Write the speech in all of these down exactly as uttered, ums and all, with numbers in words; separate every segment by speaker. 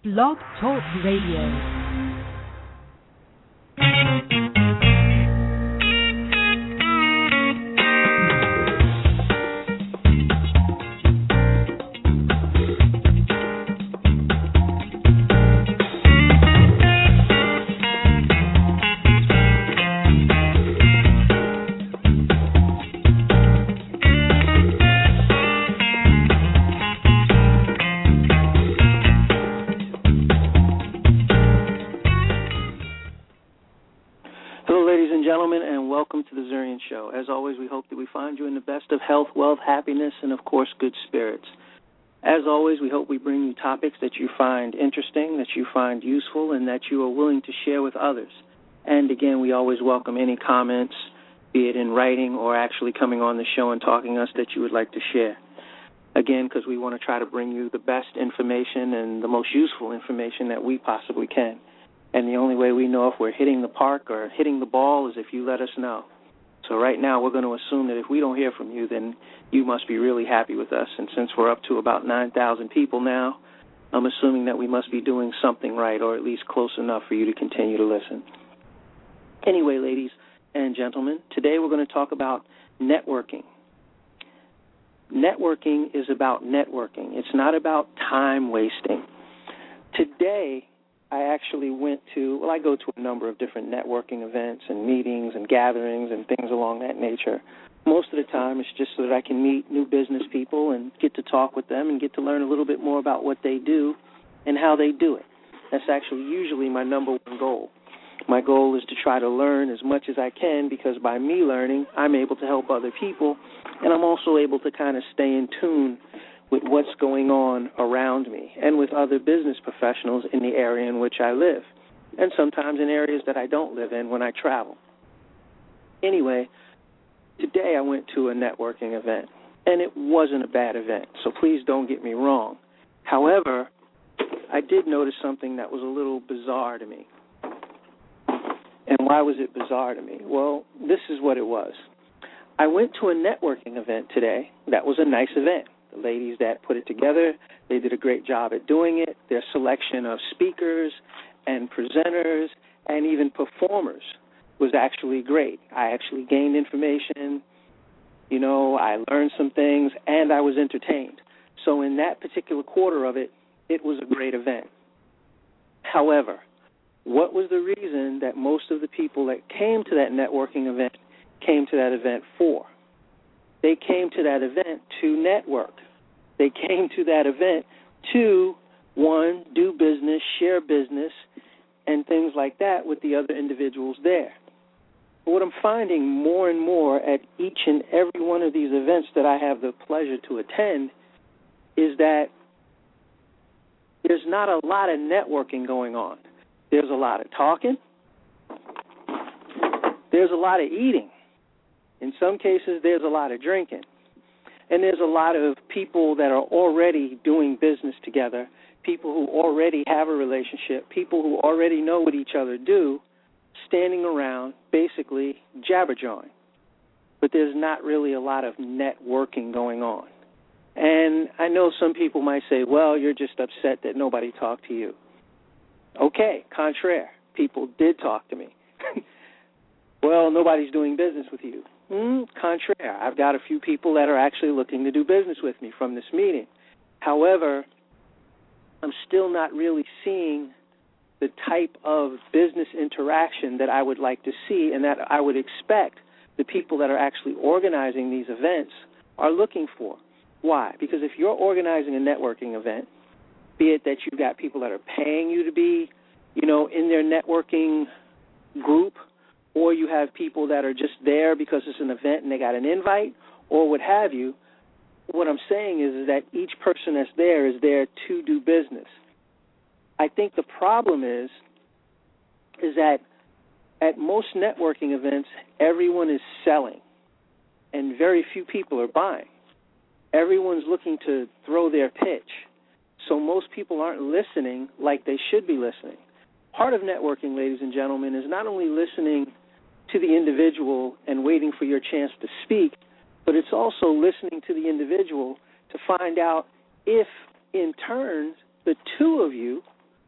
Speaker 1: Blog Talk Radio.
Speaker 2: Show. As always, we hope that we find you in the best of health, wealth, happiness, and, of course, good spirits. As always, we hope we bring you topics that you find interesting, that you find useful, and that you are willing to share with others. And, again, we always welcome any comments, be it in writing or actually coming on the show and talking to us that you would like to share. Again, because we want to try to bring you the best information and the most useful information that we possibly can. And the only way we know if we're hitting the park or hitting the ball is if you let us know. So right now we're going to assume that if we don't hear from you, then you must be really happy with us. And since we're up to about nine thousand people now, I'm assuming that we must be doing something right, or at least close enough for you to continue to listen. Anyway, ladies and gentlemen, today we're going to talk about networking. Networking is about networking. It's not about time wasting. Today, I actually went to, well, I go to a number of different networking events and meetings and gatherings and things along that nature. Most of the time it's just so that I can meet new business people and get to talk with them and get to learn a little bit more about what they do and how they do it. That's actually usually my number one goal. My goal is to try to learn as much as I can, because by me learning, I'm able to help other people, and I'm also able to kind of stay in tune with what's going on around me and with other business professionals in the area in which I live, and sometimes in areas that I don't live in when I travel. Anyway, today I went to a networking event, and it wasn't a bad event, so please don't get me wrong. However, I did notice something that was a little bizarre to me. And why was it bizarre to me? Well, this is what it was. I went to a networking event today that was a nice event. The ladies that put it together, they did a great job at doing it. Their selection of speakers and presenters and even performers was actually great. I actually gained information, you know, I learned some things, and I was entertained. So in that particular quarter of it, it was a great event. However, what was the reason that most of the people that came to that networking event came to that event for? They came to that event to network. They came to that event to, one, do business, share business, and things like that with the other individuals there. What I'm finding more and more at each and every one of these events that I have the pleasure to attend is that there's not a lot of networking going on. There's a lot of talking. There's a lot of eating. In some cases, there's a lot of drinking. And there's a lot of people that are already doing business together, people who already have a relationship, people who already know what each other do, standing around basically jabberjawing. But there's not really a lot of networking going on. And I know some people might say, well, you're just upset that nobody talked to you. Okay, contraire. People did talk to me. Well, nobody's doing business with you. Mm, contraire. I've got a few people that are actually looking to do business with me from this meeting. However, I'm still not really seeing the type of business interaction that I would like to see and that I would expect the people that are actually organizing these events are looking for. Why? Because if you're organizing a networking event, be it that you've got people that are paying you to be, you know, in their networking group, or you have people that are just there because it's an event and they got an invite, or what have you, what I'm saying is, is that each person that's there is there to do business. I think the problem is, is that at most networking events, everyone is selling, and very few people are buying. Everyone's looking to throw their pitch, so most people aren't listening like they should be listening. Part of networking, ladies and gentlemen, is not only listening to the individual and waiting for your chance to speak, but it's also listening to the individual to find out if, in turn, the two of you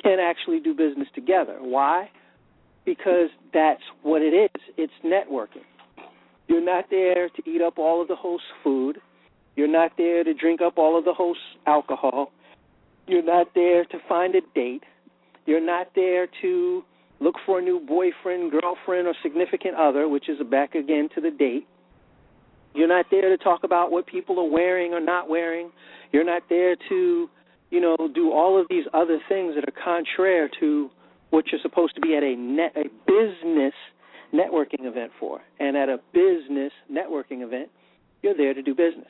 Speaker 2: can actually do business together. Why? Because that's what it is. It's networking. You're not there to eat up all of the host's food. You're not there to drink up all of the host's alcohol. You're not there to find a date. You're not there to look for a new boyfriend, girlfriend, or significant other, which is back again to the date. You're not there to talk about what people are wearing or not wearing. You're not there to, you know, do all of these other things that are contrary to what you're supposed to be at a net, a business networking event for. And at a business networking event, you're there to do business.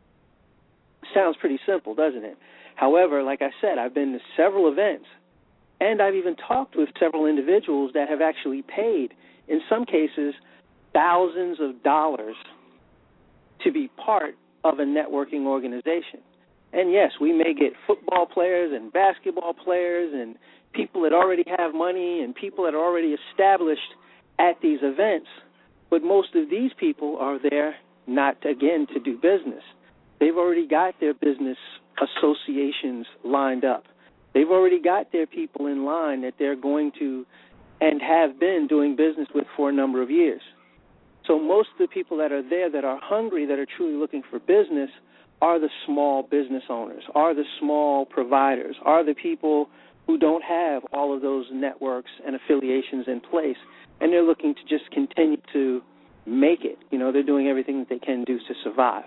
Speaker 2: Sounds pretty simple, doesn't it? However, like I said, I've been to several events, and I've even talked with several individuals that have actually paid, in some cases, thousands of dollars to be part of a networking organization. And yes, we may get football players and basketball players and people that already have money and people that are already established at these events, but most of these people are there not, again, to do business. They've already got their business associations lined up. They've already got their people in line that they're going to and have been doing business with for a number of years. So most of the people that are there that are hungry, that are truly looking for business, are the small business owners, are the small providers, are the people who don't have all of those networks and affiliations in place, and they're looking to just continue to make it. You know, they're doing everything that they can do to survive.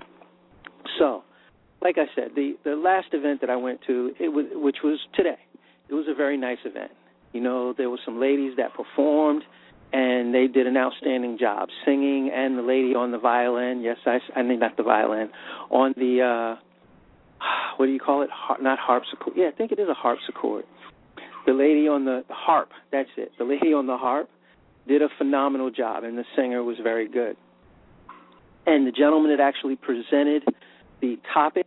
Speaker 2: So, like I said, the, the last event that I went to, it was, which was today, it was a very nice event. You know, there were some ladies that performed, and they did an outstanding job singing, and the lady on the violin, yes, I, I mean, not the violin, on the, uh, what do you call it? Har- not harpsichord. Yeah, I think it is a harpsichord. The lady on the harp, that's it. The lady on the harp did a phenomenal job, and the singer was very good. And the gentleman that actually presented the topic,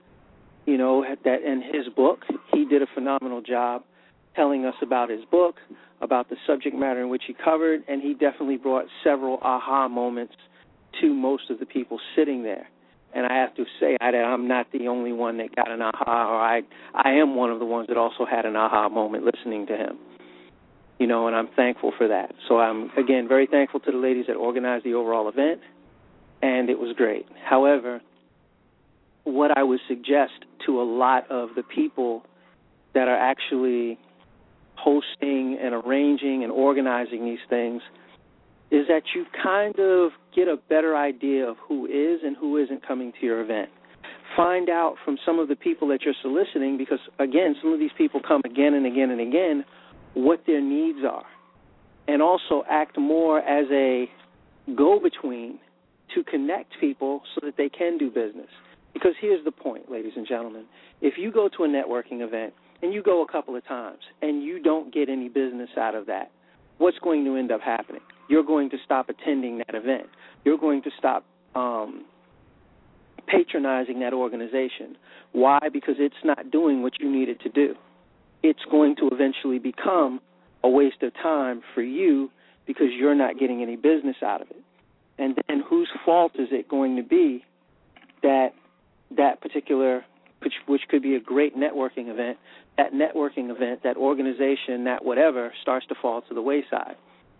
Speaker 2: you know, that in his book, he did a phenomenal job telling us about his book, about the subject matter in which he covered, and he definitely brought several aha moments to most of the people sitting there. And I have to say that I'm not the only one that got an aha, or I, I am one of the ones that also had an aha moment listening to him. You know, and I'm thankful for that. So I'm, again, very thankful to the ladies that organized the overall event, and it was great. However, what I would suggest to a lot of the people that are actually hosting and arranging and organizing these things is that you kind of get a better idea of who is and who isn't coming to your event. Find out from some of the people that you're soliciting, because, again, some of these people come again and again and again, what their needs are. And also act more as a go-between to connect people so that they can do business. Because here's the point, ladies and gentlemen. If you go to a networking event and you go a couple of times and you don't get any business out of that, what's going to end up happening? You're going to stop attending that event. You're going to stop um, patronizing that organization. Why? Because it's not doing what you need it to do. It's going to eventually become a waste of time for you because you're not getting any business out of it. And then whose fault is it going to be that that particular, which, which could be a great networking event, that networking event, that organization, that whatever, starts to fall to the wayside?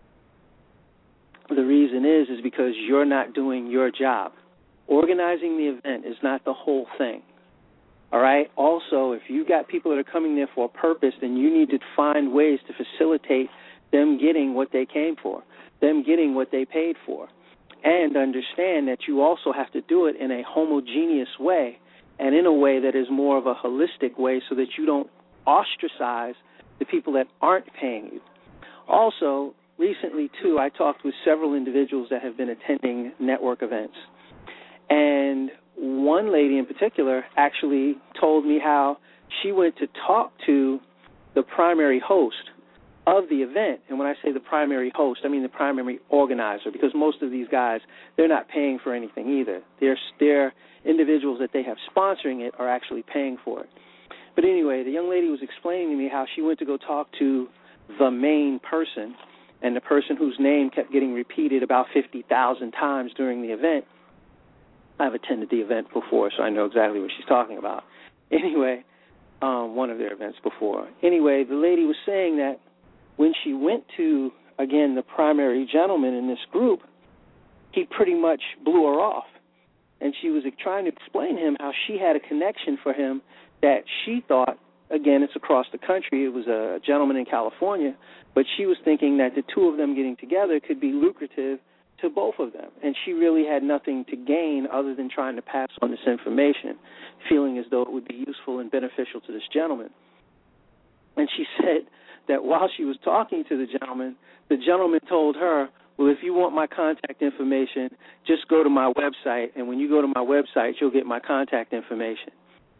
Speaker 2: The reason is, is because you're not doing your job. Organizing the event is not the whole thing. All right? Also, if you've got people that are coming there for a purpose, then you need to find ways to facilitate them getting what they came for, them getting what they paid for. And understand that you also have to do it in a homogeneous way and in a way that is more of a holistic way so that you don't ostracize the people that aren't paying you. Also, recently, too, I talked with several individuals that have been attending network events. And one lady in particular actually told me how she went to talk to the primary host of the event. And when I say the primary host, I mean the primary organizer, because most of these guys, they're not paying for anything either. They're, they're individuals that they have sponsoring it are actually paying for it. But anyway, the young lady was explaining to me how she went to go talk to the main person, and the person whose name kept getting repeated about fifty thousand times during the event. I've attended the event before, so I know exactly what she's talking about. Anyway, um, one of their events before. Anyway, the lady was saying that when she went to, again, the primary gentleman in this group, he pretty much blew her off. And she was trying to explain to him how she had a connection for him that she thought, again, it's across the country, it was a gentleman in California, but she was thinking that the two of them getting together could be lucrative to both of them. And she really had nothing to gain other than trying to pass on this information, feeling as though it would be useful and beneficial to this gentleman. And she said that while she was talking to the gentleman, the gentleman told her, well, if you want my contact information, just go to my website, and when you go to my website, you'll get my contact information.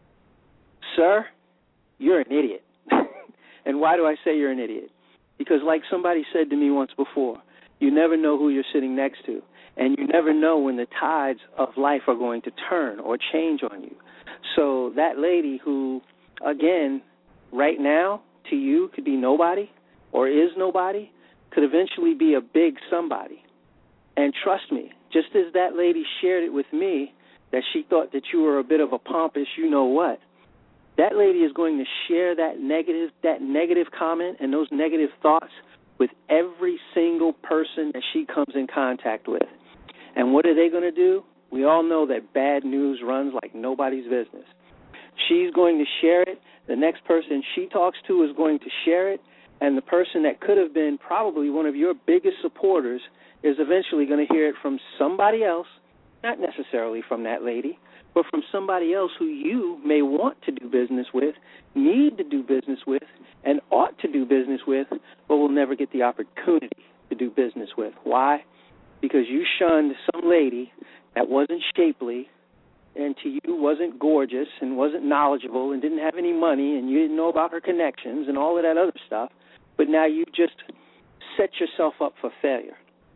Speaker 2: Sir, you're an idiot. And why do I say you're an idiot? Because like somebody said to me once before, you never know who you're sitting next to, and you never know when the tides of life are going to turn or change on you. So that lady who, again, right now, to you, could be nobody or is nobody, could eventually be a big somebody. And trust me, just as that lady shared it with me, that she thought that you were a bit of a pompous you-know-what, that lady is going to share that negative, that negative comment and those negative thoughts with every single person that she comes in contact with. And what are they going to do? We all know that bad news runs like nobody's business. She's going to share it. The next person she talks to is going to share it. And the person that could have been probably one of your biggest supporters is eventually going to hear it from somebody else, not necessarily from that lady, but from somebody else who you may want to do business with, need to do business with, and ought to do business with, but will never get the opportunity to do business with. Why? Because you shunned some lady that wasn't shapely and to you wasn't gorgeous and wasn't knowledgeable and didn't have any money and you didn't know about her connections and all of that other stuff, but now you just set yourself up for failure.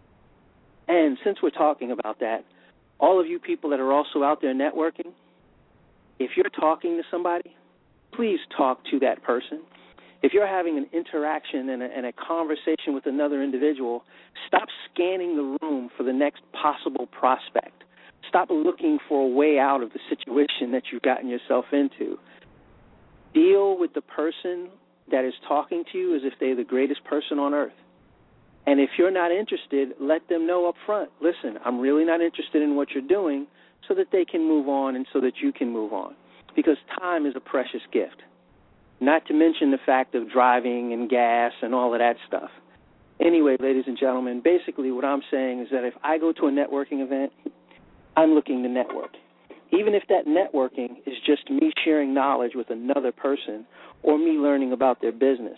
Speaker 2: And since we're talking about that, all of you people that are also out there networking, if you're talking to somebody, please talk to that person. If you're having an interaction and a, and a conversation with another individual, stop scanning the room for the next possible prospect. Stop looking for a way out of the situation that you've gotten yourself into. Deal with the person that is talking to you as if they're the greatest person on earth. And if you're not interested, let them know up front, listen, I'm really not interested in what you're doing, so that they can move on and so that you can move on. Because time is a precious gift. Not to mention the fact of driving and gas and all of that stuff. Anyway, ladies and gentlemen, basically what I'm saying is that if I go to a networking event, I'm looking to network. Even if that networking is just me sharing knowledge with another person or me learning about their business,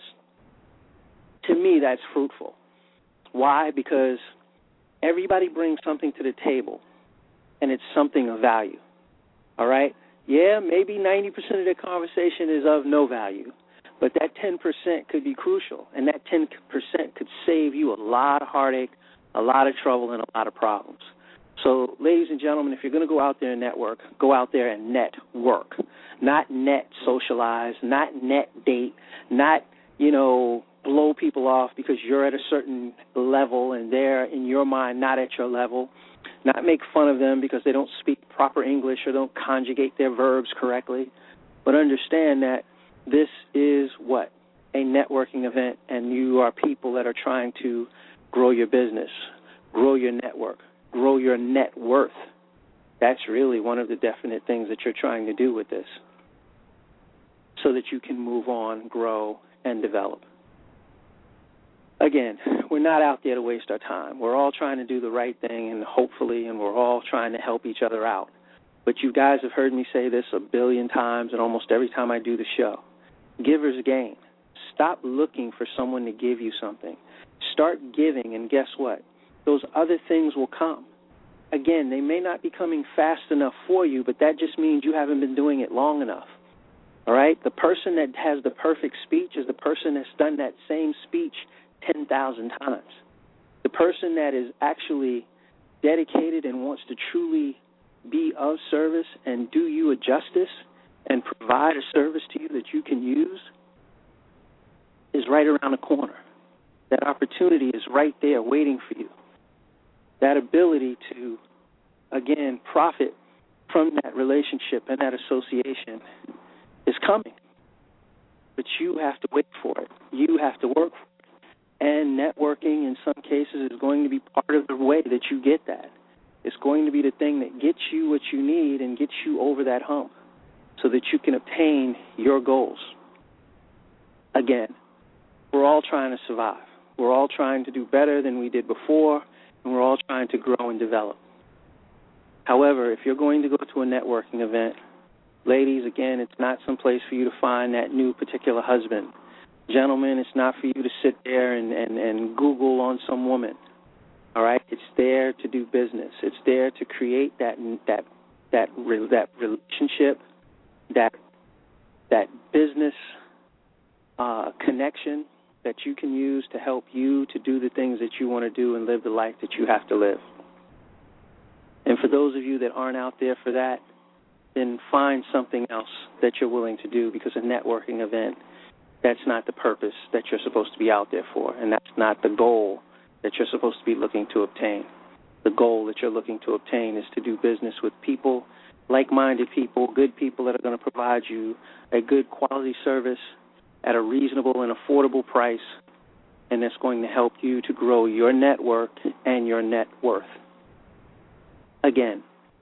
Speaker 2: to me that's fruitful. Why? Because everybody brings something to the table, and it's something of value. All right? Yeah, maybe ninety percent of the conversation is of no value, but that ten percent could be crucial, and that ten percent could save you a lot of heartache, a lot of trouble, and a lot of problems. So, ladies and gentlemen, if you're going to go out there and network, go out there and network, not net socialize, not net date, not, you know, blow people off because you're at a certain level and they're, in your mind, not at your level. Not make fun of them because they don't speak proper English or don't conjugate their verbs correctly. But understand that this is what? A networking event, and you are people that are trying to grow your business, grow your network, grow your net worth. That's really one of the definite things that you're trying to do with this so that you can move on, grow, and develop. Again, we're not out there to waste our time. We're all trying to do the right thing, and hopefully, and we're all trying to help each other out. But you guys have heard me say this a billion times, and almost every time I do the show. Givers gain. Stop looking for someone to give you something. Start giving, and guess what? Those other things will come. Again, they may not be coming fast enough for you, but that just means you haven't been doing it long enough. All right? The person that has the perfect speech is the person that's done that same speech ten thousand times. The person that is actually dedicated and wants to truly be of service and do you a justice and provide a service to you that you can use is right around the corner. That opportunity is right there waiting for you. That ability to, again, profit from that relationship and that association is coming. that you have to wait for it. You have to work for it. And networking, in some cases, is going to be part of the way that you get that. It's going to be the thing that gets you what you need and gets you over that hump so that you can obtain your goals. Again, we're all trying to survive. We're all trying to do better than we did before, and we're all trying to grow and develop. However, if you're going to go to a networking event, ladies, again, it's not some place for you to find that new particular husband. Gentlemen, it's not for you to sit there and, and, and Google on some woman. All right? It's there to do business. It's there to create that that that that relationship, that that business uh, connection that you can use to help you to do the things that you want to do and live the life that you have to live. And for those of you that aren't out there for that, then find something else that you're willing to do, because a networking event, that's not the purpose that you're supposed to be out there for, and that's not the goal that you're supposed to be looking to obtain. The goal that you're looking to obtain is to do business with people, like-minded people, good people that are going to provide you a good quality service at a reasonable and affordable price, and that's going to help you to grow your network and your net worth. Again,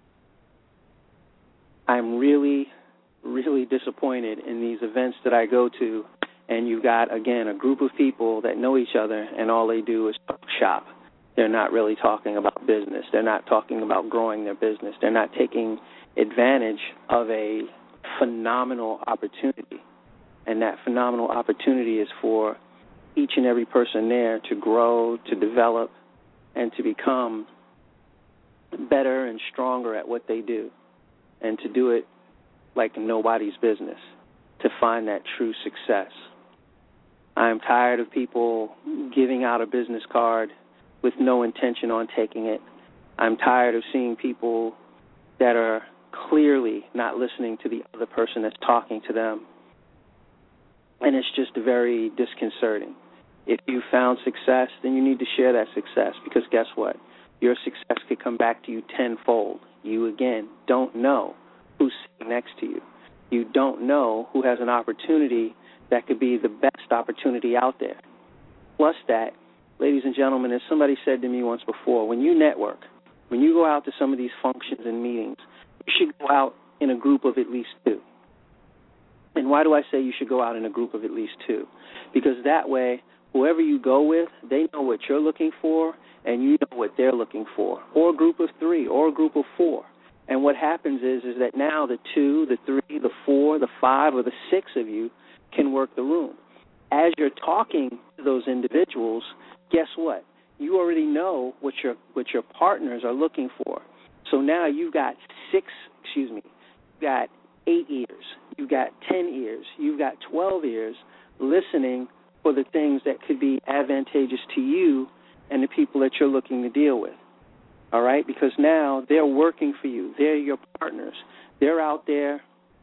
Speaker 2: I'm really, really disappointed in these events that I go to, and you've got, again, a group of people that know each other, and all they do is shop. They're not really talking about business. They're not talking about growing their business. They're not taking advantage of a phenomenal opportunity, and that phenomenal opportunity is for each and every person there to grow, to develop, and to become better and stronger at what they do, and to do it like nobody's business, to find that true success. I'm tired of people giving out a business card with no intention on taking it. I'm tired of seeing people that are clearly not listening to the other person that's talking to them. And it's just very disconcerting. If you found success, then you need to share that success, because guess what? Your success could come back to you tenfold. You, again, don't know who's sitting next to you. You don't know who has an opportunity that could be the best opportunity out there. Plus that, ladies and gentlemen, as somebody said to me once before, when you network, when you go out to some of these functions and meetings, you should go out in a group of at least two. And why do I say you should go out in a group of at least two? Because that way, whoever you go with, they know what you're looking for, and you know what they're looking for, or a group of three, or a group of four. And what happens is, is that now the two, the three, the four, the five, or the six of you can work the room. As you're talking to those individuals, guess what? You already know what your what your partners are looking for. So now you've got six, excuse me, you've got eight ears, you've got ten ears, you've got twelve ears listening for the things that could be advantageous to you and the people that you're looking to deal with. All right? Because now they're working for you. They're your partners. They're out there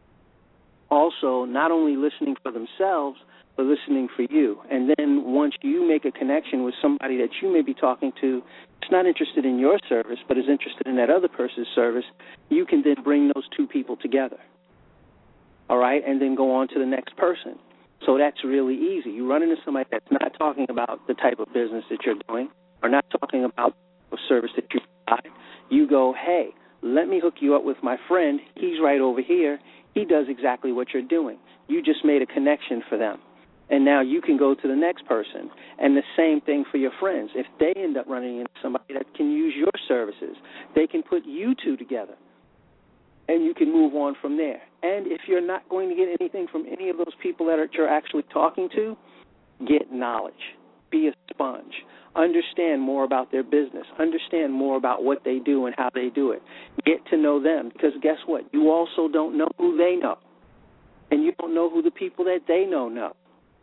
Speaker 2: also not only listening for themselves, but listening for you. And then once you make a connection with somebody that you may be talking to that's not interested in your service but is interested in that other person's service, you can then bring those two people together. All right? And then go on to the next person. So that's really easy. You run into somebody that's not talking about the type of business that you're doing, or not talking about the service that you provide. You go, hey, let me hook you up with my friend. He's right over here. He does exactly what you're doing. You just made a connection for them. And now you can go to the next person. And the same thing for your friends. If they end up running into somebody that can use your services, they can put you two together, and you can move on from there. And if you're not going to get anything from any of those people that you're actually talking to, get knowledge. Be a sponge. Understand more about their business. Understand more about what they do and how they do it. Get to know them, because guess what? You also don't know who they know, and you don't know who the people that they know know.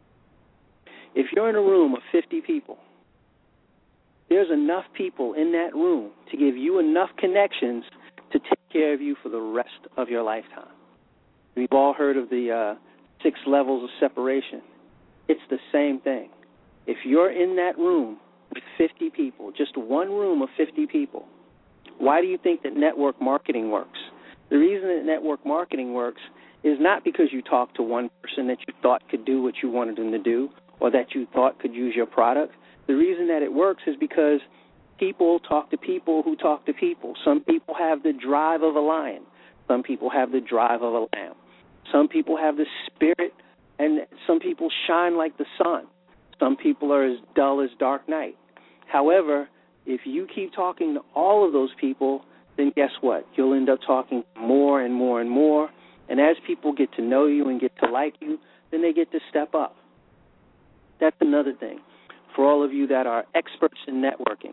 Speaker 2: If you're in a room of fifty people, there's enough people in that room to give you enough connections to take care of you for the rest of your lifetime. We've all heard of the uh, six levels of separation. It's the same thing. If you're in that room with fifty people, just one room of fifty people, why do you think that network marketing works? The reason that network marketing works is not because you talked to one person that you thought could do what you wanted them to do or that you thought could use your product. The reason that it works is because people talk to people who talk to people. Some people have the drive of a lion. Some people have the drive of a lamb. Some people have the spirit, and some people shine like the sun. Some people are as dull as dark night. However, if you keep talking to all of those people, then guess what? You'll end up talking more and more and more. And as people get to know you and get to like you, then they get to step up. That's another thing. For all of you that are experts in networking,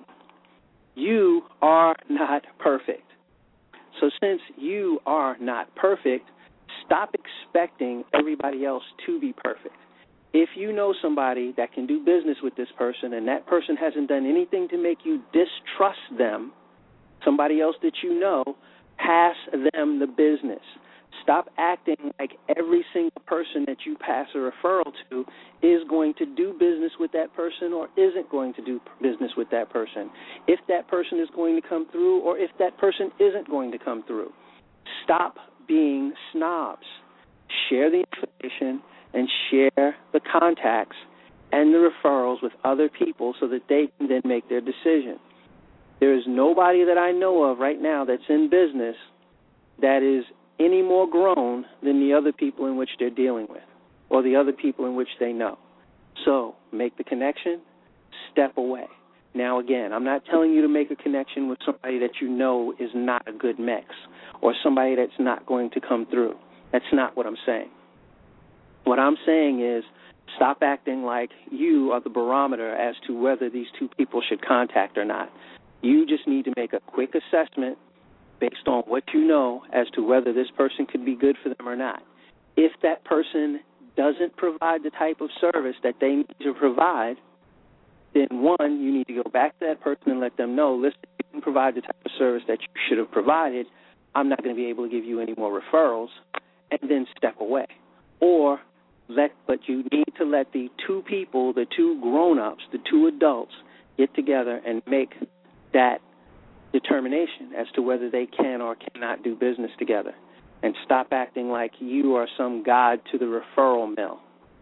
Speaker 2: you are not perfect. So since you are not perfect, stop expecting everybody else to be perfect. If you know somebody that can do business with this person and that person hasn't done anything to make you distrust them, somebody else that you know, pass them the business. Stop acting like every single person that you pass a referral to is going to do business with that person or isn't going to do business with that person. If that person is going to come through or if that person isn't going to come through. Stop being snobs. Share the information and share the contacts and the referrals with other people so that they can then make their decision. There is nobody that I know of right now that's in business that is any more grown than the other people in which they're dealing with or the other people in which they know. So make the connection, step away. Now, again, I'm not telling you to make a connection with somebody that you know is not a good mix or somebody that's not going to come through. That's not what I'm saying. What I'm saying is stop acting like you are the barometer as to whether these two people should contact or not. You just need to make a quick assessment based on what you know as to whether this person could be good for them or not. If that person doesn't provide the type of service that they need to provide, then one, you need to go back to that person and let them know, listen, you didn't provide the type of service that you should have provided, I'm not going to be able to give you any more referrals, and then step away. Or let, but you need to let the two people, the two grown-ups, the two adults get together and make that determination as to whether they can or cannot do business together, and stop acting like you are some god to the referral mill,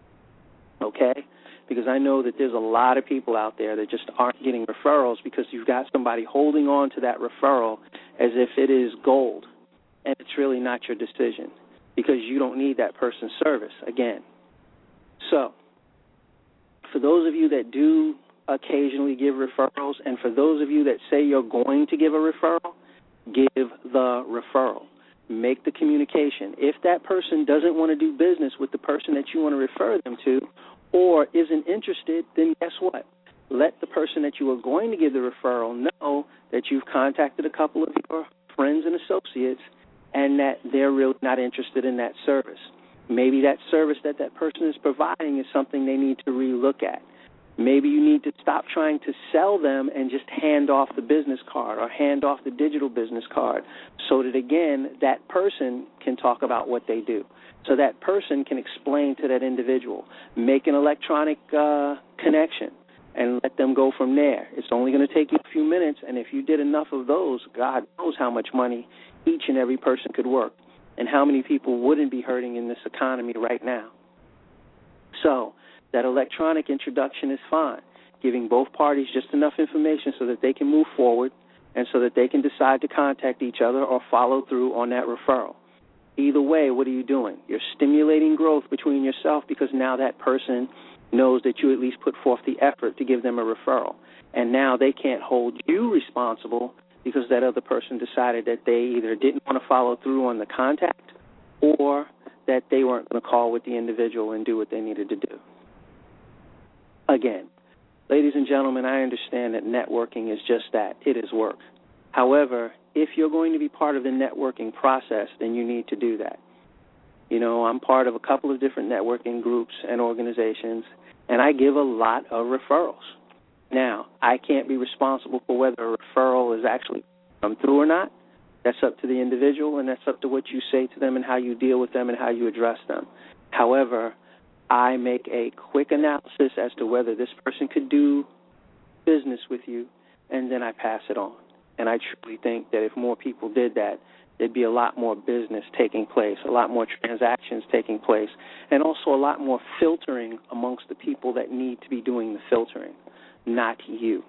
Speaker 2: okay? Because I know that there's a lot of people out there that just aren't getting referrals because you've got somebody holding on to that referral as if it is gold, and it's really not your decision because you don't need that person's service, again. So for those of you that do occasionally give referrals, and for those of you that say you're going to give a referral, give the referral. Make the communication. If that person doesn't want to do business with the person that you want to refer them to or isn't interested, then guess what? Let the person that you are going to give the referral know that you've contacted a couple of your friends and associates and that they're really not interested in that service. Maybe that service that that person is providing is something they need to relook at. Maybe you need to stop trying to sell them and just hand off the business card or hand off the digital business card so that, again, that person can talk about what they do. So that person can explain to that individual. Make an electronic uh, connection and let them go from there. It's only going to take you a few minutes, and if you did enough of those, God knows how much money each and every person could work and how many people wouldn't be hurting in this economy right now. So that electronic introduction is fine, giving both parties just enough information so that they can move forward and so that they can decide to contact each other or follow through on that referral. Either way, what are you doing? You're stimulating growth between yourself because now that person knows that you at least put forth the effort to give them a referral. And now they can't hold you responsible because that other person decided that they either didn't want to follow through on the contact or that they weren't going to call with the individual and do what they needed to do. Again, ladies and gentlemen, I understand that networking is just that. It is work. However, if you're going to be part of the networking process, then you need to do that. You know, I'm part of a couple of different networking groups and organizations, and I give a lot of referrals. Now, I can't be responsible for whether a referral is actually come through or not. That's up to the individual, and that's up to what you say to them and how you deal with them and how you address them. However, I make a quick analysis as to whether this person could do business with you, and then I pass it on. And I truly think that if more people did that, there'd be a lot more business taking place, a lot more transactions taking place, and also a lot more filtering amongst the people that need to be doing the filtering, not you.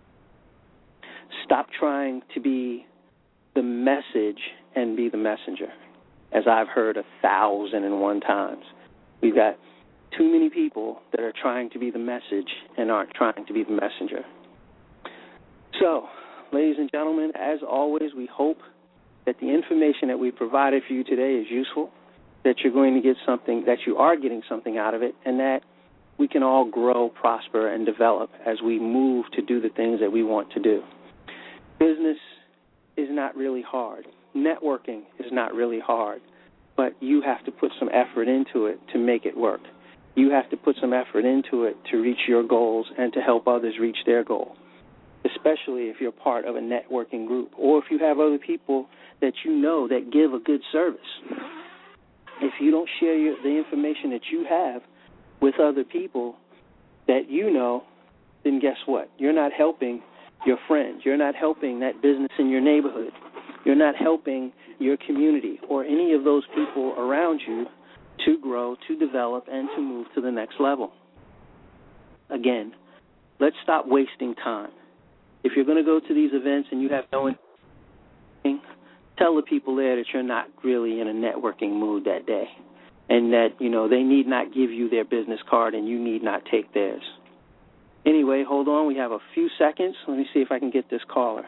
Speaker 2: Stop trying to be the message and be the messenger, as I've heard a thousand and one times. We've got too many people that are trying to be the message and aren't trying to be the messenger. So, ladies and gentlemen, as always, we hope that the information that we provided for you today is useful, that you're going to get something, that you are getting something out of it, and that we can all grow, prosper, and develop as we move to do the things that we want to do. Business is not really hard. Networking is not really hard, but you have to put some effort into it to make it work. You have to put some effort into it to reach your goals and to help others reach their goal, especially if you're part of a networking group or if you have other people that you know that give a good service. If you don't share your, the information that you have with other people that you know, then guess what? You're not helping your friends. You're not helping that business in your neighborhood. You're not helping your community or any of those people around you to grow, to develop, and to move to the next level. Again, let's stop wasting time. If you're going to go to these events and you have no intention, tell the people there that you're not really in a networking mood that day and that, you know, they need not give you their business card and you need not take theirs. Anyway, hold on. We have a few seconds. Let me see if I can get this caller.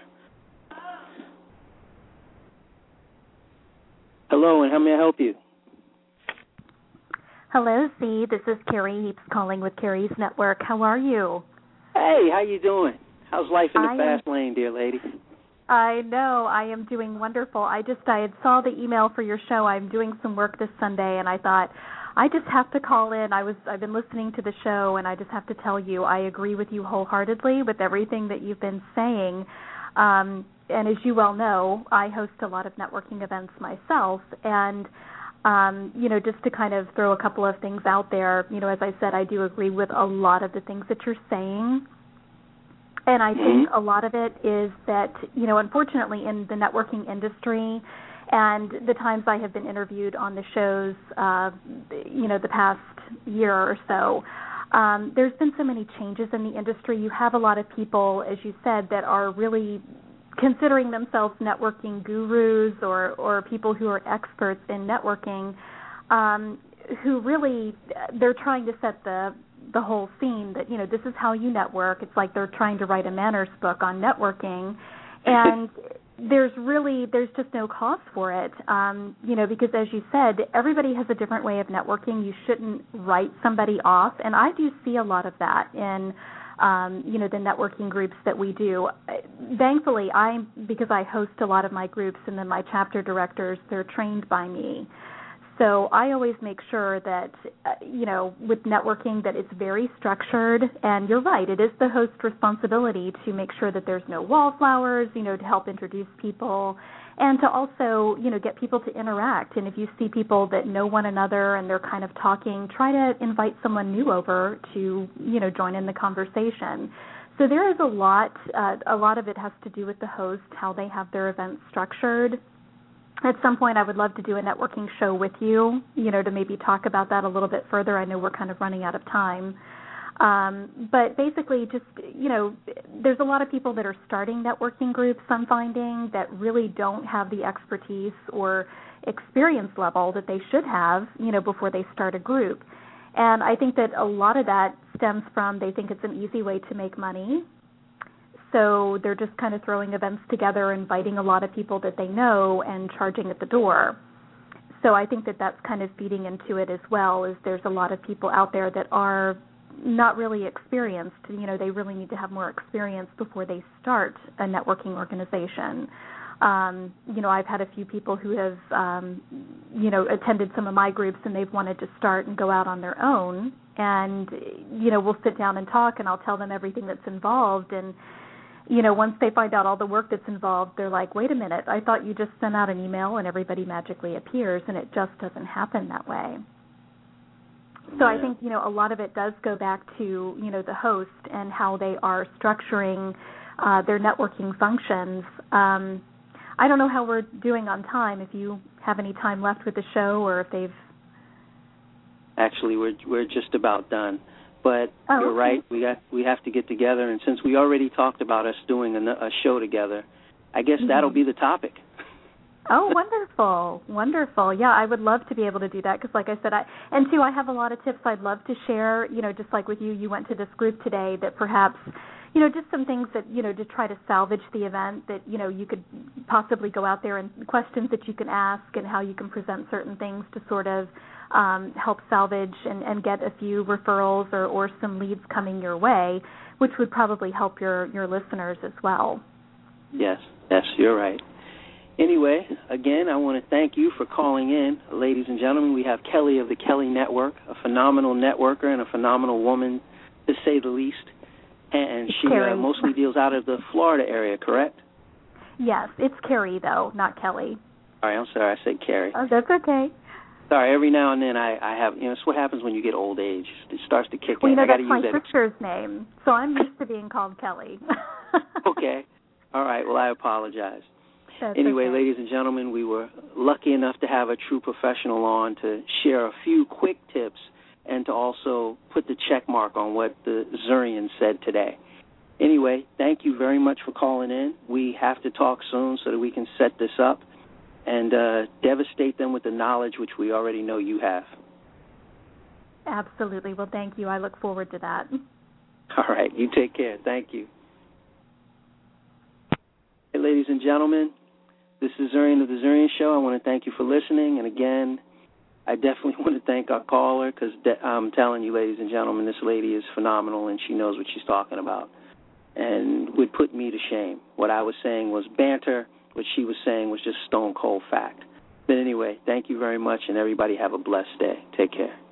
Speaker 2: Hello, and how may I help you?
Speaker 3: Hello, Z. This is Carrie Heaps calling with Carrie's Network. How are you?
Speaker 2: Hey, how you doing? How's life in the
Speaker 3: I
Speaker 2: fast
Speaker 3: am,
Speaker 2: lane, dear lady?
Speaker 3: I know. I am doing wonderful. I just I had saw the email for your show. I'm doing some work this Sunday, and I thought I just have to call in. I was I've been listening to the show, and I just have to tell you I agree with you wholeheartedly with everything that you've been saying. Um, and as you well know, I host a lot of networking events myself, and Um, you know, just to kind of throw a couple of things out there, you know, as I said, I do agree with a lot of the things that you're saying. And I mm-hmm. think a lot of it is that, you know, unfortunately in the networking industry and the times I have been interviewed on the shows, uh, you know, the past year or so, um, there's been so many changes in the industry. You have a lot of people, as you said, that are really considering themselves networking gurus or, or people who are experts in networking, um, who really, they're trying to set the the whole scene that, you know, this is how you network. It's like they're trying to write a manners book on networking. And there's really, there's just no cause for it, um, you know, because as you said, everybody has a different way of networking. You shouldn't write somebody off. And I do see a lot of that in Um, you know, the networking groups that we do. Thankfully, I, because I host a lot of my groups and then my chapter directors, they're trained by me. So I always make sure that, uh, you know, with networking that it's very structured. And you're right, it is the host's responsibility to make sure that there's no wallflowers, you know, to help introduce people and to also, you know, get people to interact. And if you see people that know one another and they're kind of talking, try to invite someone new over to, you know, join in the conversation. So there is a lot, uh, a lot of it has to do with the host, how they have their events structured. At some point, I would love to do a networking show with you, you know, to maybe talk about that a little bit further. I know we're kind of running out of time. Um, but basically just, you know, there's a lot of people that are starting networking groups, I'm finding, that really don't have the expertise or experience level that they should have, you know, before they start a group. And I think that a lot of that stems from they think it's an easy way to make money. So they're just kind of throwing events together, inviting a lot of people that they know and charging at the door. So I think that that's kind of feeding into it as well, is there's a lot of people out there that are not really experienced. You know, they really need to have more experience before they start a networking organization. Um, you know, I've had a few people who have, um, you know, attended some of my groups and they've wanted to start and go out on their own. And, you know, we'll sit down and talk and I'll tell them everything that's involved. And, you know, once they find out all the work that's involved, they're like, wait a minute, I thought you just sent out an email and everybody magically appears, and it just doesn't happen that way. So I think, you know, a lot of it does go back to, you know, the host and how they are structuring uh, their networking functions. Um, I don't know how we're doing on time, if you have any time left with the show or if they've...
Speaker 2: Actually, we're we're just about done. But
Speaker 3: oh,
Speaker 2: you're
Speaker 3: okay.
Speaker 2: right, we got, we have to get together, and since we already talked about us doing a, a show together, I guess mm-hmm. that'll be the topic.
Speaker 3: Oh, wonderful, wonderful. Yeah, I would love to be able to do that because, like I said, I and, too, I have a lot of tips I'd love to share, you know, just like with you, you went to this group today that perhaps, you know, just some things that, you know, to try to salvage the event that, you know, you could possibly go out there and questions that you can ask and how you can present certain things to sort of um, help salvage and, and get a few referrals or, or some leads coming your way, which would probably help your, your listeners as well.
Speaker 2: Yes, yes, you're right. Anyway, again, I want to thank you for calling in. Ladies and gentlemen, we have Kelly of the Kelly Network, a phenomenal networker and a phenomenal woman, to say the least. And she uh, mostly deals out of the Florida area, correct?
Speaker 3: Yes, it's Carrie, though, not Kelly.
Speaker 2: All right, I'm sorry, I said Carrie.
Speaker 3: Oh, that's okay.
Speaker 2: Sorry, every now and then I, I have, you know, it's what happens when you get old age. It starts to kick
Speaker 3: well,
Speaker 2: in.
Speaker 3: You know,
Speaker 2: I
Speaker 3: that's my
Speaker 2: use that.
Speaker 3: sister's name, so I'm used to being called Kelly.
Speaker 2: Okay. All right, well, I apologize.
Speaker 3: That's
Speaker 2: anyway,
Speaker 3: okay.
Speaker 2: Ladies and gentlemen, we were lucky enough to have a true professional on to share a few quick tips and to also put the check mark on what the Zurian said today. Anyway, thank you very much for calling in. We have to talk soon so that we can set this up and uh, devastate them with the knowledge which we already know you have.
Speaker 3: Absolutely. Well, thank you. I look forward to that.
Speaker 2: All right. You take care. Thank you. Hey, ladies and gentlemen, this is Zurian of the Zurian Show. I want to thank you for listening. And, again, I definitely want to thank our caller because de- I'm telling you, ladies and gentlemen, this lady is phenomenal and she knows what she's talking about and would put me to shame. What I was saying was banter. What she was saying was just stone cold fact. But anyway, thank you very much, and everybody have a blessed day. Take care.